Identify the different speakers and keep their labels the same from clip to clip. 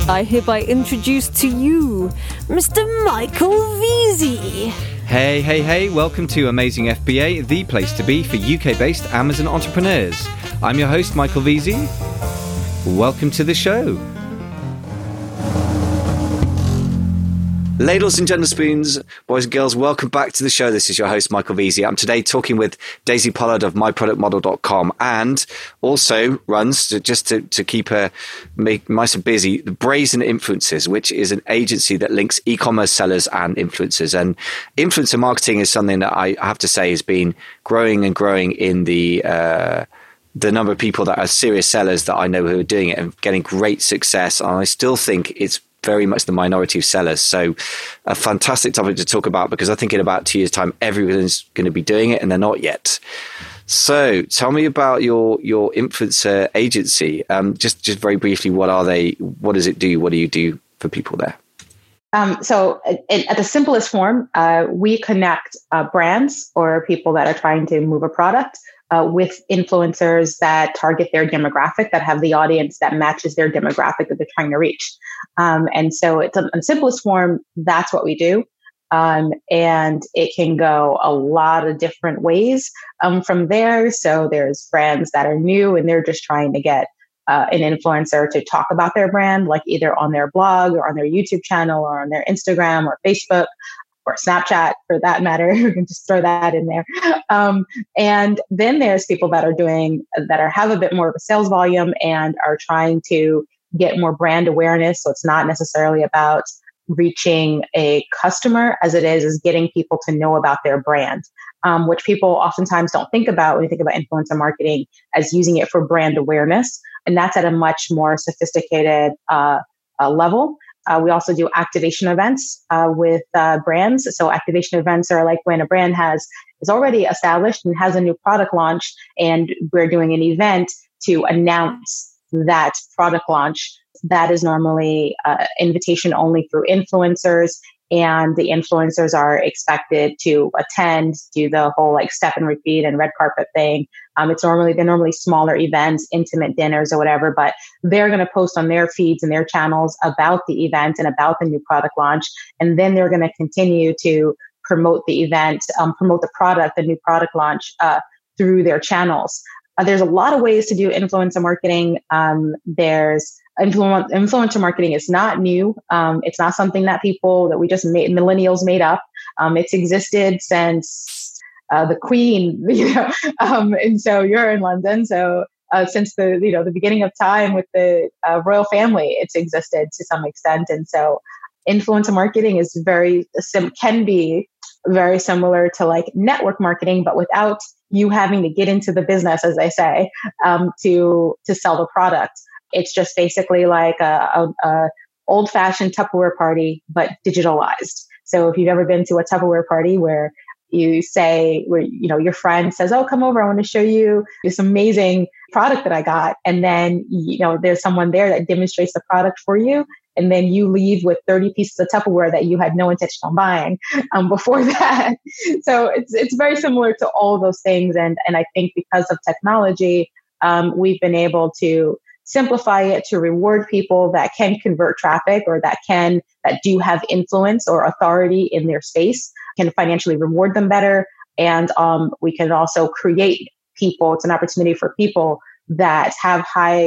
Speaker 1: I hereby introduce to you Mr. Michael Veazey.
Speaker 2: Hey, welcome to Amazing FBA, the place to be for UK-based Amazon entrepreneurs. I'm your host, Michael Veazey. Welcome to the show. Ladles and gentlemen, boys and girls, welcome back to the show. This is your host, Michael Veazey. I'm today talking with Daisy Pollard of myproductmodel.com, and also runs, just to keep her nice and busy, the Brazen Influencers, which is an agency that links e-commerce sellers and influencers. And influencer marketing is something that I have to say has been growing and growing in the number of people that are serious sellers that I know who are doing it and getting great success. And I still think it's very much the minority of sellers. So a fantastic topic to talk about, because I think in about 2 years' time, everyone's going to be doing it and they're not yet. So tell me about your influencer agency. Just very briefly, what are they? What does it do? What do you do for people there?
Speaker 3: So at the simplest form, we connect brands or people that are trying to move a product with influencers that target their demographic, that have the audience that matches their demographic that they're trying to reach. And so it's in the simplest form, that's what we do. And it can go a lot of different ways from there. So there's brands that are new and they're just trying to get an influencer to talk about their brand, like either on their blog or on their YouTube channel or on their Instagram or Facebook or Snapchat for that matter. We can just throw that in there. And then there's people that have a bit more of a sales volume and are trying to get more brand awareness. So it's not necessarily about reaching a customer as it is getting people to know about their brand, which people oftentimes don't think about when you think about influencer marketing as using it for brand awareness. And that's at a much more sophisticated level. We also do activation events with brands. So activation events are like when a brand is already established and has a new product launch, and we're doing an event to announce that product launch. That is normally invitation only through influencers, and the influencers are expected to attend, do the whole like step and repeat and red carpet thing. They're normally smaller events, intimate dinners or whatever, but they're going to post on their feeds and their channels about the event and about the new product launch. And then they're going to continue to promote the event, promote the product, the new product launch through their channels. There's a lot of ways to do influencer marketing. Influencer marketing is not new. It's not something that we just millennials made up. It's existed since the Queen, and so you're in London. So since the beginning of time with the royal family, it's existed to some extent. And so influencer marketing is can be very similar to like network marketing, but without you having to get into the business, as I say, to sell the product. It's just basically like a old-fashioned Tupperware party, but digitalized. So if you've ever been to a Tupperware party where your friend says, "Oh, come over, I want to show you this amazing product that I got," and then there's someone there that demonstrates the product for you, and then you leave with 30 pieces of Tupperware that you had no intention on buying before that. So it's very similar to all of those things, and I think because of technology, we've been able to simplify it to reward people that can convert traffic or that do have influence or authority in their space, can financially reward them better. And we can also create people. It's an opportunity for people that have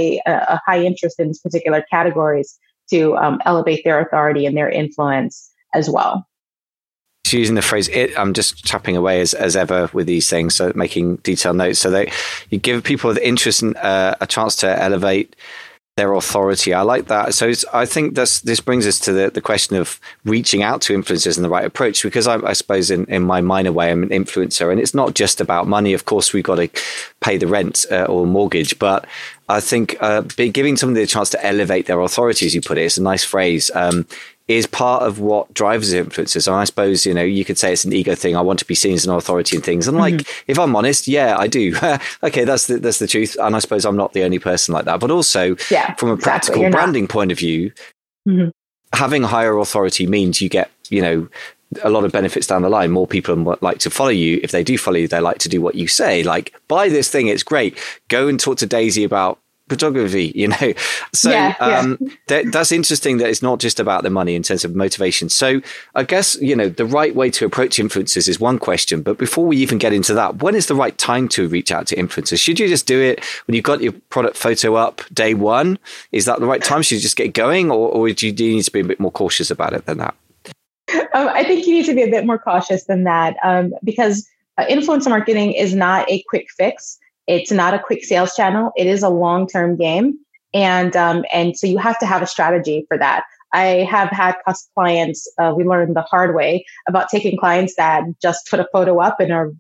Speaker 3: a high interest in particular categories to elevate their authority and their influence as well.
Speaker 2: Using the phrase "it," I'm just tapping away as ever with these things, so making detailed notes so that you give people with interest and a chance to elevate their authority. I like that. So I think this brings us to the question of reaching out to influencers and the right approach, because I suppose in my minor way, I'm an influencer, and it's not just about money. Of course, we've got to pay the rent or mortgage, but I think giving somebody a chance to elevate their authority, as you put it, it's a nice phrase, is part of what drives influencers. And I suppose, you could say it's an ego thing. I want to be seen as an authority in things. And if I'm honest, yeah, I do. Okay, that's the truth. And I suppose I'm not the only person like that. But also from a practical branding point of view, having higher authority means you get, a lot of benefits down the line. More people like to follow you. If they do follow you, they like to do what you say. Like, buy this thing, it's great. Go and talk to Daisy about photography, you know. So that's interesting that it's not just about the money in terms of motivation. So I guess, you know, the right way to approach influencers is one question. But before we even get into that, when is the right time to reach out to influencers? Should you just do it when you've got your product photo up day one? Is that the right time? Should you just get going, or do you need to be a bit more cautious about it than that?
Speaker 3: I think you need to be a bit more cautious than that, because influencer marketing is not a quick fix. It's not a quick sales channel. It is a long-term game. And so you have to have a strategy for that. I have had clients, we learned the hard way about taking clients that just put a photo up and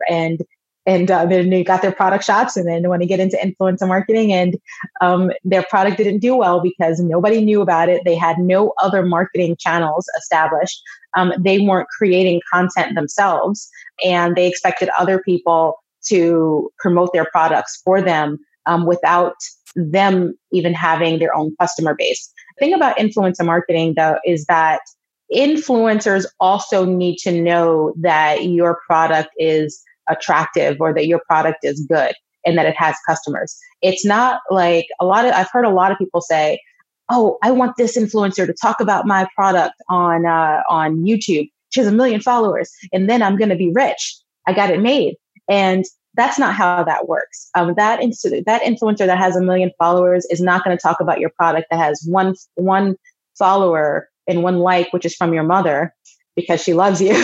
Speaker 3: then they got their product shots, and then want to get into influencer marketing, and their product didn't do well because nobody knew about it. They had no other marketing channels established. They weren't creating content themselves, and they expected other people to promote their products for them without them even having their own customer base. The thing about influencer marketing, though, is that influencers also need to know that your product is attractive or that your product is good and that it has customers. It's not like I've heard a lot of people say, oh, I want this influencer to talk about my product on YouTube. She has 1 million followers, and then I'm going to be rich. I got it made. And that's not how that works. That influencer that has 1 million followers is not going to talk about your product that has one follower and one like, which is from your mother because she loves you,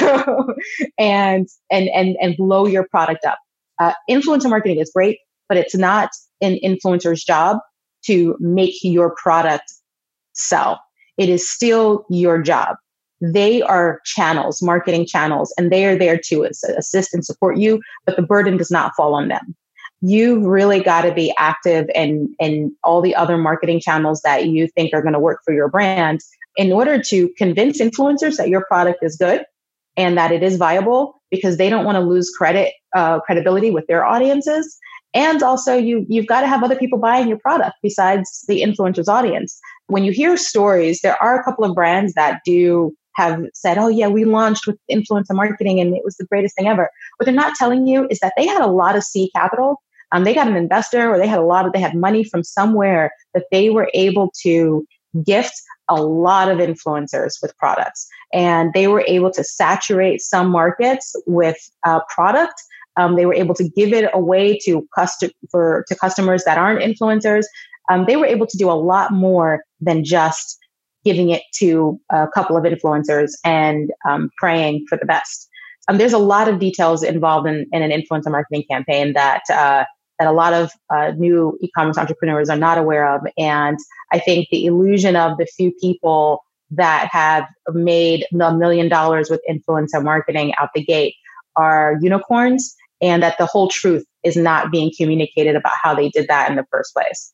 Speaker 3: and blow your product up. Influencer marketing is great, but it's not an influencer's job to make your product sell. It is still your job. They are channels, marketing channels, and they are there to assist and support you, but the burden does not fall on them. You've really got to be active in all the other marketing channels that you think are going to work for your brand in order to convince influencers that your product is good and that it is viable, because they don't want to lose credibility with their audiences. And also you've got to have other people buying your product besides the influencer's audience. When you hear stories, there are a couple of brands that do have said, oh yeah, we launched with influencer marketing and it was the greatest thing ever. What they're not telling you is that they had a lot of seed capital. They got an investor, or they had money from somewhere that they were able to gift a lot of influencers with products. And they were able to saturate some markets with product. They were able to give it away to customers that aren't influencers. They were able to do a lot more than just giving it to a couple of influencers and praying for the best. There's a lot of details involved in an influencer marketing campaign that a lot of new e-commerce entrepreneurs are not aware of. And I think the illusion of the few people that have made $1 million with influencer marketing out the gate are unicorns, and that the whole truth is not being communicated about how they did that in the first place.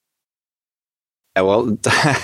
Speaker 2: Yeah, well,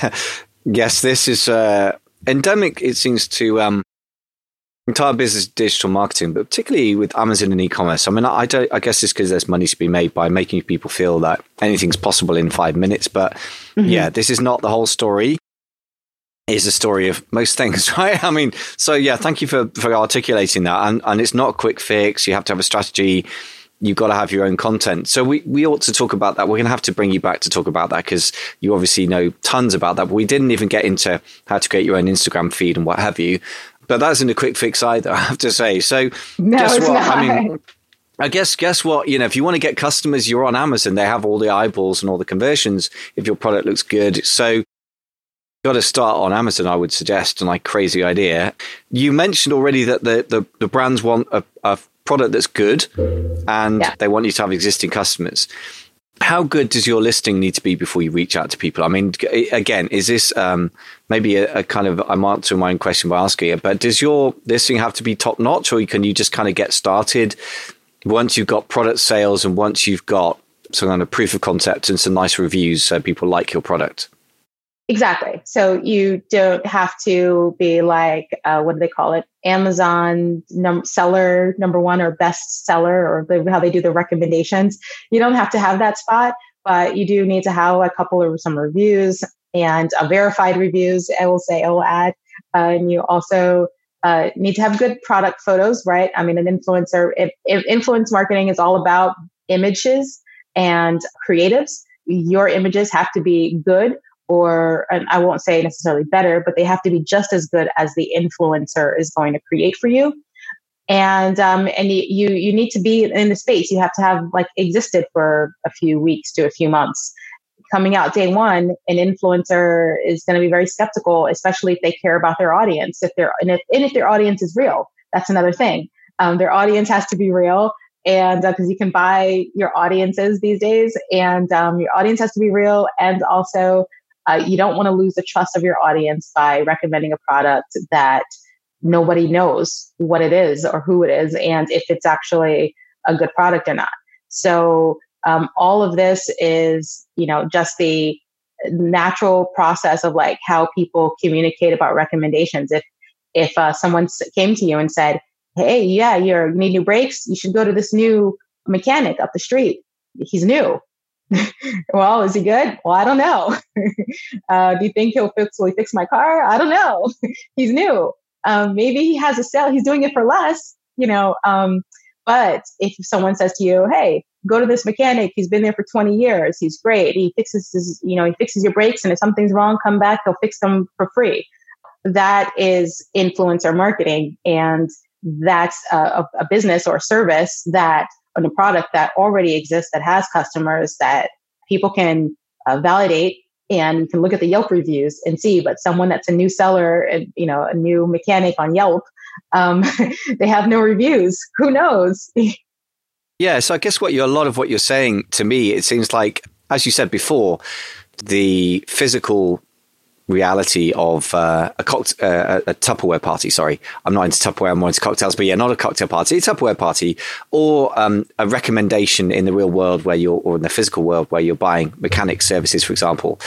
Speaker 2: yes, this is endemic, it seems, to entire business digital marketing, but particularly with Amazon and e-commerce. I mean, I guess it's because there's money to be made by making people feel that anything's possible in 5 minutes. But yeah, this is not the whole story. It's a story of most things, right? I mean, so yeah, thank you for articulating that. And it's not a quick fix. You have to have a strategy. You've got to have your own content. So we ought to talk about that. We're going to have to bring you back to talk about that, because you obviously know tons about that. But we didn't even get into how to create your own Instagram feed and what have you. But that isn't a quick fix either, I have to say. So
Speaker 3: no,
Speaker 2: guess what?
Speaker 3: Not.
Speaker 2: I mean, I guess what? You know, if you want to get customers, you're on Amazon. They have all the eyeballs and all the conversions if your product looks good. So you've got to start on Amazon, I would suggest. And like, crazy idea. You mentioned already that the brands want a product that's good, and they want you to have existing customers. How good does your listing need to be before you reach out to people? I mean, again, is this maybe a kind of, I'm answering my own question by asking it, but does your listing have to be top notch, or can you just kind of get started once you've got product sales and once you've got some kind of proof of concept and some nice reviews so people like your product?
Speaker 3: Exactly. So you don't have to be like, what do they call it? Amazon seller number one or best seller, or how they do the recommendations. You don't have to have that spot, but you do need to have a couple of some reviews and verified reviews. I will add, and you also need to have good product photos, right? I mean, an influencer, if influence marketing is all about images and creatives, your images have to be good, or and I won't say necessarily better, but they have to be just as good as the influencer is going to create for you. And you need to be in the space. You have to have like existed for a few weeks to a few months. Coming out day one, an influencer is going to be very skeptical, especially if they care about their audience. If their audience is real, that's another thing. Their audience has to be real, and because you can buy your audiences these days, and your audience has to be real, and also you don't want to lose the trust of your audience by recommending a product that nobody knows what it is or who it is, and if it's actually a good product or not. So all of this is, just the natural process of like how people communicate about recommendations. If someone came to you and said, "Hey, yeah, you need new brakes, you should go to this new mechanic up the street. He's new." Well, is he good? Well, I don't know. Do you think will he fix my car? I don't know. He's new. Maybe he has a sale. He's doing it for less, but if someone says to you, "Hey, go to this mechanic. He's been there for 20 years. He's great. He fixes your brakes, and if something's wrong, come back. He'll fix them for free." That is influencer marketing. And that's a business or a service on a product that already exists, that has customers, that people can validate, and you can look at the Yelp reviews and see. But someone that's a new seller and, a new mechanic on Yelp, they have no reviews. Who knows?
Speaker 2: Yeah. So I guess a lot of what you're saying to me, it seems like, as you said before, the physical reality of a Tupperware party. Sorry, I'm not into Tupperware, I'm more into cocktails, but yeah, not a cocktail party, a Tupperware party, or a recommendation in the real world or in the physical world where you're buying mechanic services, for example.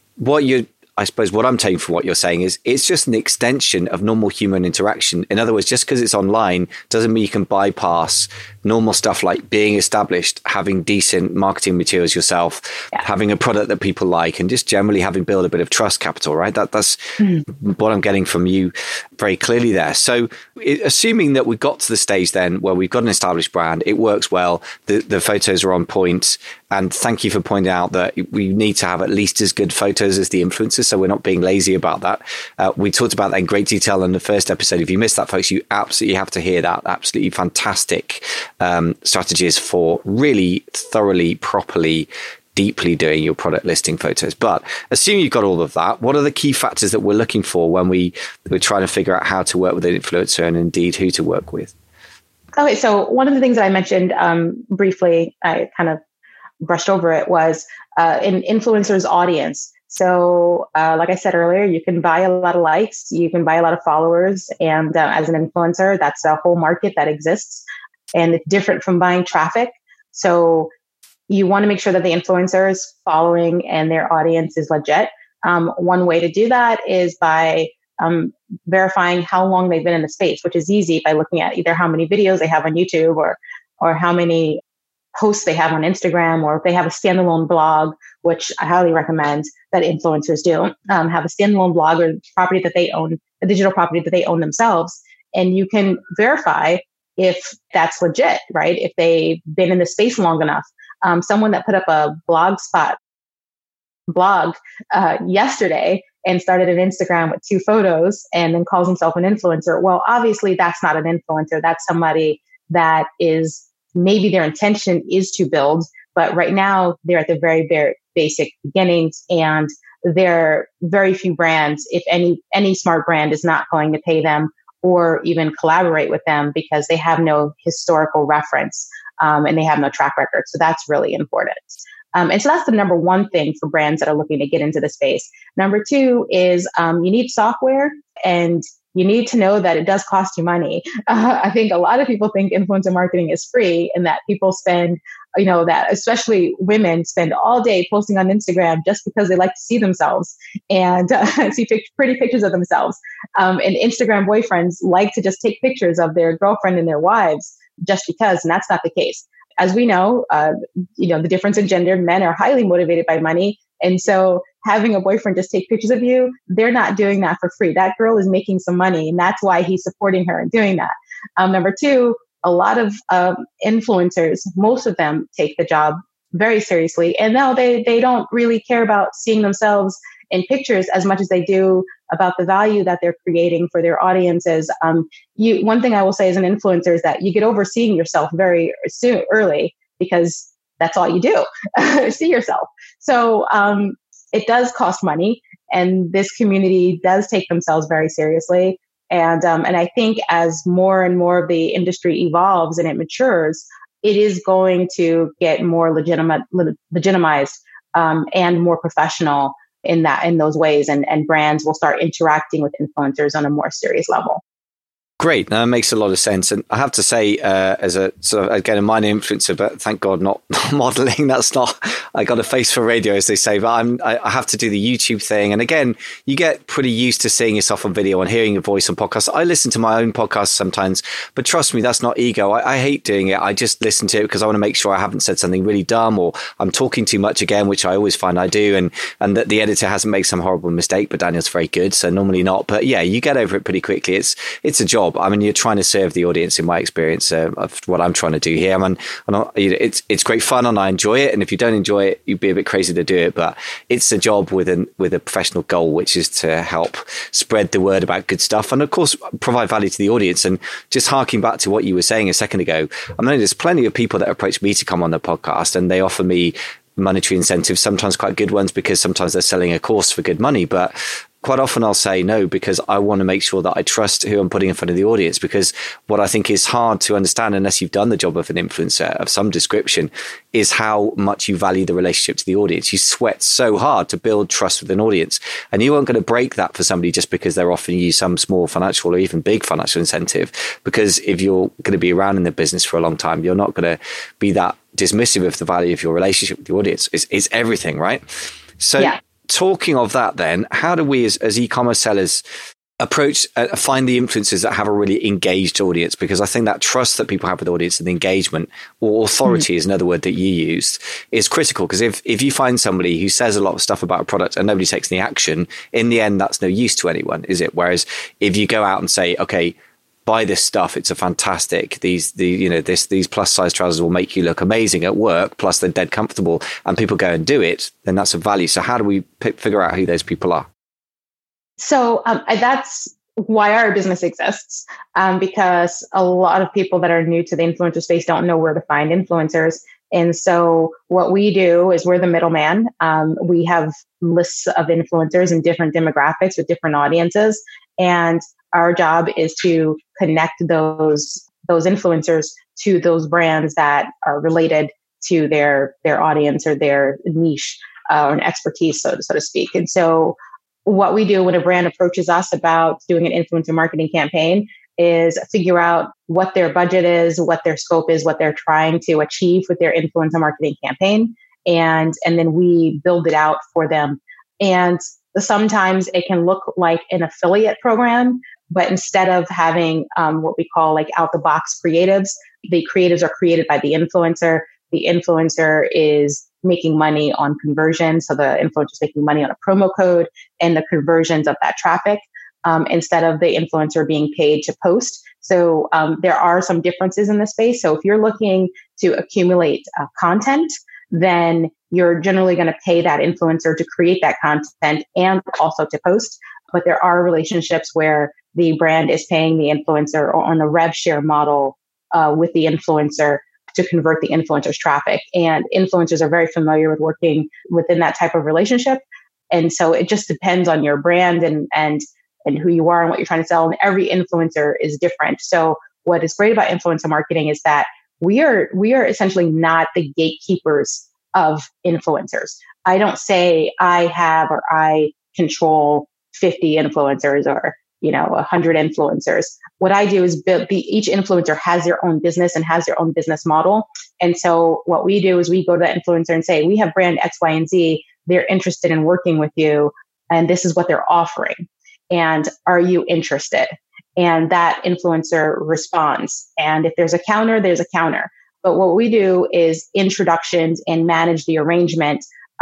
Speaker 2: I suppose what I'm taking from what you're saying is it's just an extension of normal human interaction. In other words, just because it's online doesn't mean you can bypass normal stuff like being established, having decent marketing materials yourself, having a product that people like, and just generally having built a bit of trust capital, right? That's what I'm getting from you very clearly there. So assuming that we got to the stage then where we've got an established brand, it works well, the photos are on point, and thank you for pointing out that we need to have at least as good photos as the influencers, so we're not being lazy about that. We talked about that in great detail in the first episode. If you missed that, folks, you absolutely have to hear that. Absolutely fantastic strategies for really thoroughly, properly, deeply doing your product listing photos. But assuming you've got all of that, what are the key factors that we're looking for when we're trying to figure out how to work with an influencer and indeed who to work with?
Speaker 3: Okay, so one of the things that I mentioned briefly, I kind of brushed over it, was an influencer's audience. So like I said earlier, you can buy a lot of likes, you can buy a lot of followers. And as an influencer, that's a whole market that exists. And it's different from buying traffic. So you want to make sure that the influencer is following and their audience is legit. One way to do that is by verifying how long they've been in the space, which is easy by looking at either how many videos they have on YouTube or how many posts they have on Instagram, or if they have a standalone blog, which I highly recommend that influencers do, have a standalone blog or property that they own, a digital property that they own themselves. And you can verify if that's legit, right? If they've been in the space long enough. Someone that put up a blog yesterday and started an Instagram with 2 photos and then calls himself an influencer. Well, obviously that's not an influencer. That's somebody that is, maybe their intention is to build, but right now they're at the very, very basic beginnings, and there are very few brands, if any smart brand is not going to pay them or even collaborate with them because they have no historical reference and they have no track record. So that's really important. And so that's the number one thing for brands that are looking to get into the space. Number 2 is you need software, and you need to know that it does cost you money. I think a lot of people think influencer marketing is free, and that people spend, that especially women spend all day posting on Instagram just because they like to see themselves and see pretty pictures of themselves. And Instagram boyfriends like to just take pictures of their girlfriend and their wives just because, and that's not the case. As we know, the difference in gender, men are highly motivated by money. And so having a boyfriend just take pictures of you, they're not doing that for free. That girl is making some money, and that's why he's supporting her and doing that. Number 2, a lot of influencers, most of them take the job very seriously. And no, they don't really care about seeing themselves in pictures as much as they do about the value that they're creating for their audiences. One thing I will say as an influencer is that you get over seeing yourself very early, because that's all you do, see yourself. So it does cost money, and this community does take themselves very seriously. And I think as more and more of the industry evolves and it matures, it is going to get more legitimized and more professional in those ways, and brands will start interacting with influencers on a more serious level.
Speaker 2: Great. That makes a lot of sense. And I have to say, as a sort of, again, a minor influencer, but thank God not modeling. That's not, I got a face for radio, as they say, but I have to do the YouTube thing. And again, you get pretty used to seeing yourself on video and hearing your voice on podcasts. I listen to my own podcasts sometimes, but trust me, that's not ego. I hate doing it. I just listen to it because I want to make sure I haven't said something really dumb, or I'm talking too much again, which I always find I do. And that the editor hasn't made some horrible mistake, but Daniel's very good. So normally not. But yeah, you get over it pretty quickly. It's a job. I mean, you're trying to serve the audience, in my experience, of what I'm trying to do here. It's great fun and I enjoy it. And if you don't enjoy it, you'd be a bit crazy to do it. But it's a job with a professional goal, which is to help spread the word about good stuff. And of course, provide value to the audience. And just harking back to what you were saying a second ago, I mean, there's plenty of people that approach me to come on the podcast, and they offer me monetary incentives, sometimes quite good ones, because sometimes they're selling a course for good money. But quite often I'll say no, because I want to make sure that I trust who I'm putting in front of the audience, because what I think is hard to understand unless you've done the job of an influencer of some description is how much you value the relationship to the audience. You sweat so hard to build trust with an audience, and you aren't going to break that for somebody just because they're offering you some small financial or even big financial incentive. Because if you're going to be around in the business for a long time, you're not going to be that dismissive of the value of your relationship with the audience. It's everything, right? So yeah. Talking of that then, how do we as e-commerce sellers approach, find the influencers that have a really engaged audience? Because I think that trust that people have with the audience and the engagement, or authority is another word that you used, is critical. Because if you find somebody who says a lot of stuff about a product and nobody takes any action, in the end, that's no use to anyone, is it? Whereas if you go out and say, okay, buy this stuff, it's a fantastic, these plus size trousers will make you look amazing at work, plus they're dead comfortable, and people go and do it, then that's a value. So how do we figure out who those people are?
Speaker 3: So that's why our business exists, because a lot of people that are new to the influencer space don't know where to find influencers. And so what we do is we're the middleman. We have lists of influencers in different demographics with different audiences. And our job is to connect those influencers to those brands that are related to their audience or their niche or an expertise, so to speak. And so what we do when a brand approaches us about doing an influencer marketing campaign is figure out what their budget is, what their scope is, what they're trying to achieve with their influencer marketing campaign. And then we build it out for them. And sometimes it can look like an affiliate program, but instead of having what we call like out the box creatives, the creatives are created by the influencer. The influencer is making money on conversion. So the influencer is making money on a promo code and the conversions of that traffic, instead of the influencer being paid to post. So there are some differences in the space. So if you're looking to accumulate content, then you're generally going to pay that influencer to create that content and also to post. But there are relationships where the brand is paying the influencer or on a rev share model with the influencer to convert the influencer's traffic. And influencers are very familiar with working within that type of relationship. And so it just depends on your brand and who you are and what you're trying to sell. And every influencer is different. So what is great about influencer marketing is that we are essentially not the gatekeepers of influencers. I don't say I have or I control 50 influencers or 100 influencers. What I do is each influencer has their own business and has their own business model. And so what we do is we go to that influencer and say, we have brand X, Y, and Z. They're interested in working with you. And this is what they're offering. And are you interested? And that influencer responds. And if there's a counter, there's a counter. But what we do is introductions and manage the arrangement,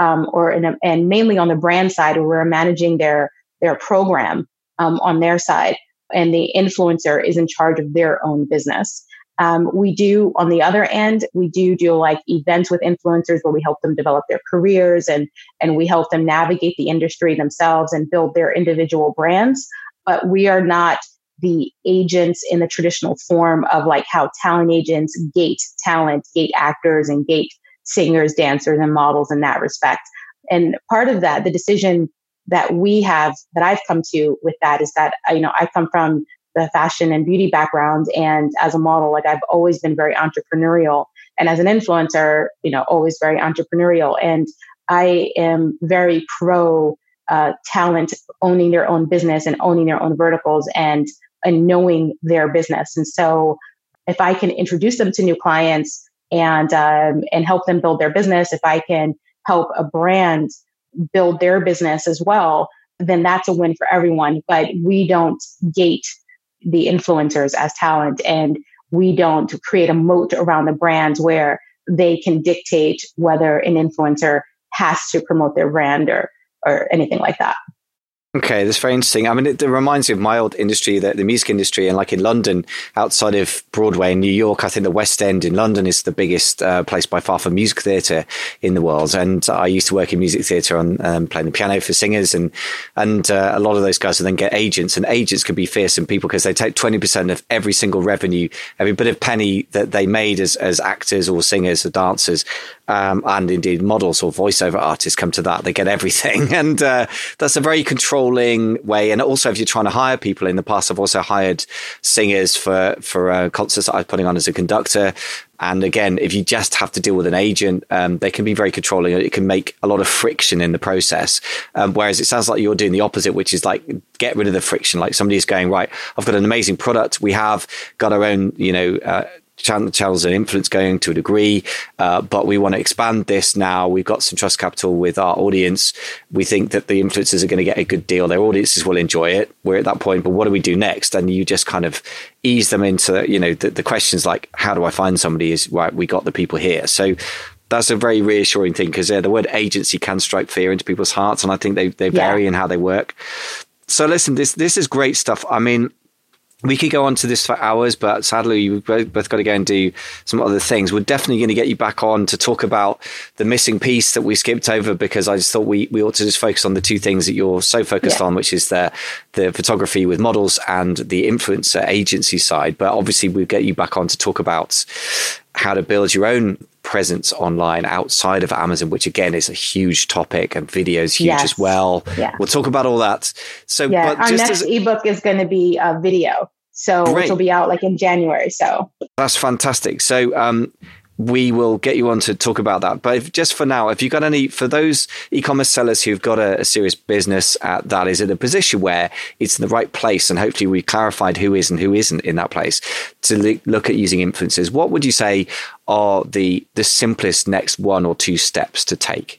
Speaker 3: and mainly on the brand side, where we're managing their program on their side. And the influencer is in charge of their own business. We do, on the other end, we do like events with influencers where we help them develop their careers and we help them navigate the industry themselves and build their individual brands. But we are not the agents in the traditional form of like how talent agents gate talent, gate actors, and gate singers, dancers, and models in that respect. And part of that, the decision that we have, that I've come to with that is that, I come from the fashion and beauty background. And as a model, like I've always been very entrepreneurial. And as an influencer, always very entrepreneurial. And I am very pro talent owning their own business and owning their own verticals and knowing their business. And so if I can introduce them to new clients and help them build their business, if I can help a brand build their business as well, then that's a win for everyone. But we don't gate the influencers as talent, and we don't create a moat around the brands where they can dictate whether an influencer has to promote their brand or anything like that.
Speaker 2: Okay, that's very interesting. I mean, it reminds me of my old industry, the music industry, and like in London, outside of Broadway in New York, I think the West End in London is the biggest place by far for music theatre in the world. And I used to work in music theatre on playing the piano for singers, and a lot of those guys will then get agents, and agents can be fearsome people because they take 20% of every single revenue, every bit of penny that they made as actors or singers or dancers, and indeed models or voiceover artists come to that. They get everything. And that's a very controlled way. And also, if you're trying to hire people, in the past I've also hired singers for concerts that I was putting on as a conductor. And again, if you just have to deal with an agent, they can be very controlling. It can make a lot of friction in the process. Whereas it sounds like you're doing the opposite, which is like get rid of the friction. Like somebody's going, right, I've got an amazing product. We have got our own, channels and influence going to a degree, but we want to expand this now. We've got some trust capital with our audience. We think that the influencers are going to get a good deal. Their audiences will enjoy it. We're at that point, but what do we do next? And you just kind of ease them into, the questions like, how do I find somebody is, right, we got the people here. So that's a very reassuring thing, because the word agency can strike fear into people's hearts. And I think they vary in how they work. So listen, this is great stuff. I mean, we could go on to this for hours, but sadly, we've both got to go and do some other things. We're definitely going to get you back on to talk about the missing piece that we skipped over, because I just thought we ought to just focus on the two things that you're so focused on, which is the photography with models and the influencer agency side. But obviously, we'll get you back on to talk about how to build your own presence online outside of Amazon, which again is a huge topic, and video is huge as well. Yeah. We'll talk about all that. So, but
Speaker 3: our next ebook is going to be a video, which will be out like in January. So
Speaker 2: that's fantastic. So we will get you on to talk about that. But just for now, if you've got any, for those e-commerce sellers who've got a serious business that is in a position where it's in the right place, and hopefully we clarified who is and who isn't in that place, to look at using influencers, what would you say are the simplest next one or two steps to take?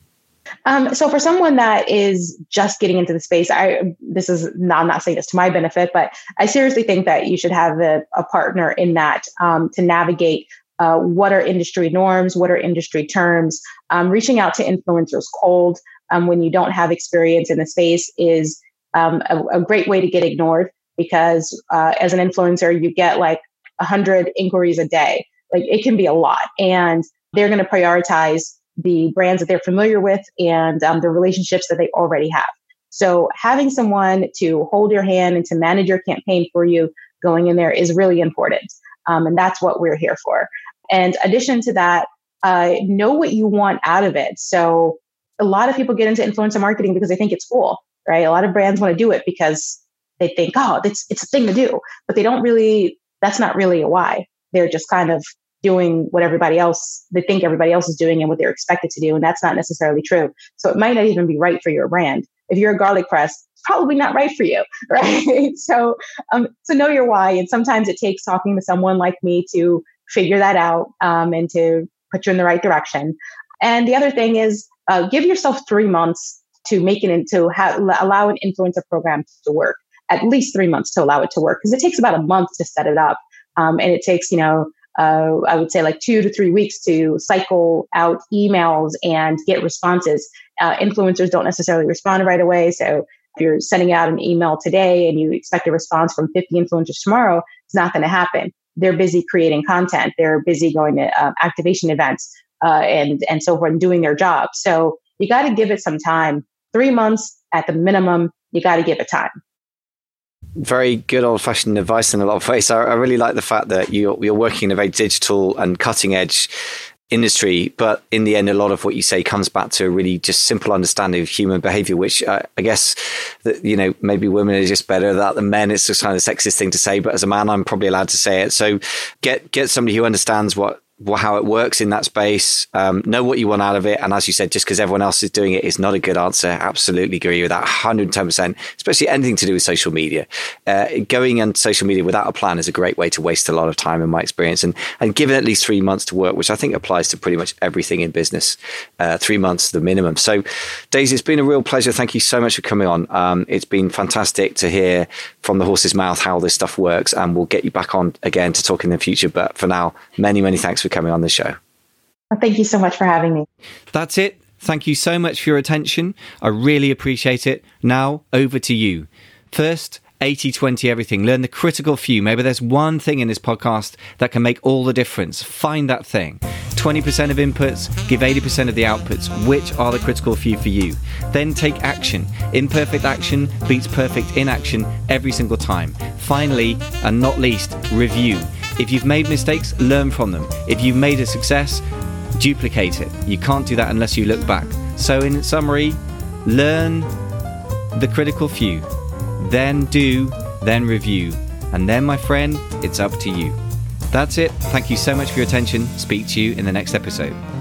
Speaker 3: So for someone that is just getting into the space, I'm not saying this to my benefit, but I seriously think that you should have a partner in that to navigate what are industry norms, what are industry terms. Reaching out to influencers cold when you don't have experience in the space is a great way to get ignored, because as an influencer, you get like 100 inquiries a day. Like it can be a lot, and they're going to prioritize the brands that they're familiar with and the relationships that they already have. So having someone to hold your hand and to manage your campaign for you going in there is really important. And that's what we're here for. And addition to that, know what you want out of it. So a lot of people get into influencer marketing because they think it's cool, right? A lot of brands want to do it because they think, oh, it's a thing to do, but that's not really a why. They're just kind of doing what they think everybody else is doing and what they're expected to do. And that's not necessarily true. So it might not even be right for your brand. If you're a garlic press, it's probably not right for you, right? So know your why. And sometimes it takes talking to someone like me to figure that out and to put you in the right direction. And the other thing is give yourself 3 months to make it allow an influencer program to work. At least 3 months to allow it to work, because it takes about a month to set it up. And it takes, I would say like 2 to 3 weeks to cycle out emails and get responses. Influencers don't necessarily respond right away. So if you're sending out an email today and you expect a response from 50 influencers tomorrow, it's not going to happen. they're busy creating content. They're busy going to activation events and so forth and doing their job. So you got to give it some time. 3 months at the minimum, you got to give it time.
Speaker 2: Very good old-fashioned advice in a lot of ways. I really like the fact that you're working in a very digital and cutting-edge industry, but in the end, a lot of what you say comes back to a really just simple understanding of human behavior, which I guess that, maybe women are just better at that than men. It's just kind of a sexist thing to say, but as a man, I'm probably allowed to say it. So get somebody who understands how it works in that space, know what you want out of it. And as you said, just because everyone else is doing it is not a good answer. Absolutely agree with that 110%, especially anything to do with social media. Going on social media without a plan is a great way to waste a lot of time in my experience, and given at least 3 months to work, which I think applies to pretty much everything in business, 3 months the minimum. So Daisy, it's been a real pleasure. Thank you so much for coming on. It's been fantastic to hear from the horse's mouth how this stuff works, and we'll get you back on again to talk in the future. But for now, many, many thanks for coming on the show.
Speaker 3: Well, thank you so much for having me.
Speaker 4: That's it. Thank you so much for your attention. I really appreciate it. Now, over to you. First, 80-20 everything. Learn the critical few. Maybe there's one thing in this podcast that can make all the difference. Find that thing. 20% of inputs, give 80% of the outputs. Which are the critical few for you? Then take action. Imperfect action beats perfect inaction every single time. Finally, and not least, review. If you've made mistakes, learn from them. If you've made a success, duplicate it. You can't do that unless you look back. So in summary, learn the critical few, then do, then review. And then, my friend, it's up to you. That's it. Thank you so much for your attention. Speak to you in the next episode.